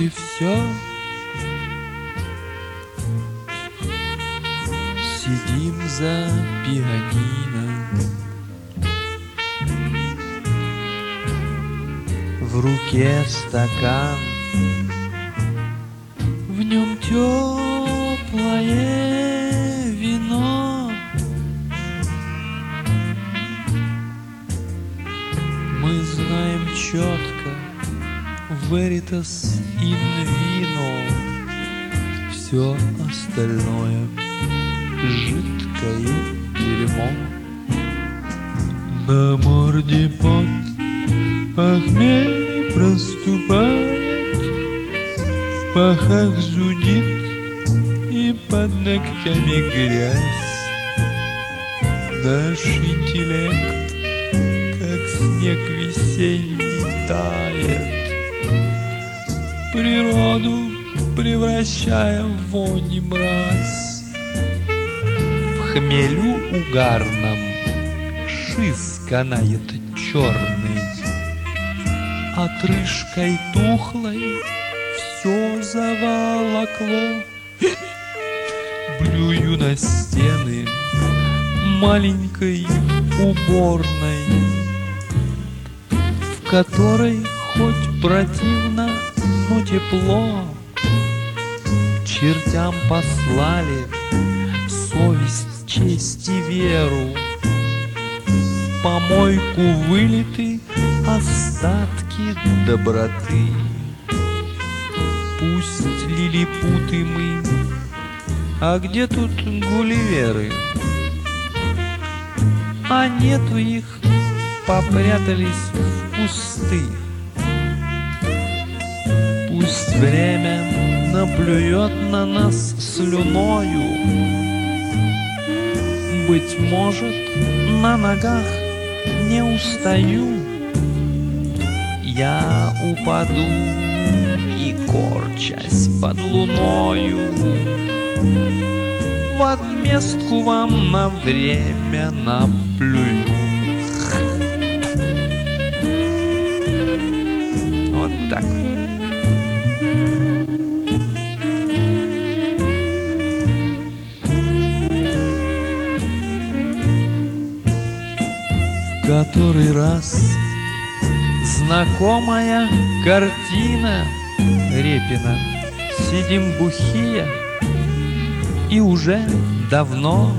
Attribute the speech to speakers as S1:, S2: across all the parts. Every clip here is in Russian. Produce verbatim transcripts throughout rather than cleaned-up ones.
S1: и все. Сидим за пианино, в руке стакан, в нем теплое вино. Мы знаем четко Veritas in vino, все остальное жидкое дерьмо. На морде пот, похмелье проступает, в пахах зудит и под ногтями грязь. Наш интеллект, как снег весенний, тает, природу превращая в вонь и мразь. В хмелю угарном шиз канает черный, отрыжкой тухлой все заволокло. Блюю на стены маленькой уборной, в которой хоть противно, но тепло. Чертям послали совесть, честь и веру, в помойку вылиты остатки доброты. Пусть лилипуты мы, а где тут гулливеры? А нету их, попрятались в кусты. Пусть время наплюет на нас слюною, быть может, на ногах не устаю. Я упаду и, корчась под луною, в отместку вам на время наплюю. Вот так. В который раз знакомая картина Репина. Сидим бухие, и уже давно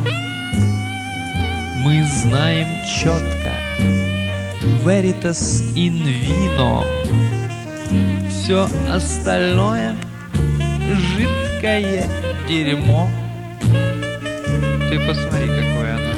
S1: мы знаем четко Veritas in vino, все остальное жидкое дерьмо. Ты посмотри, какое оно.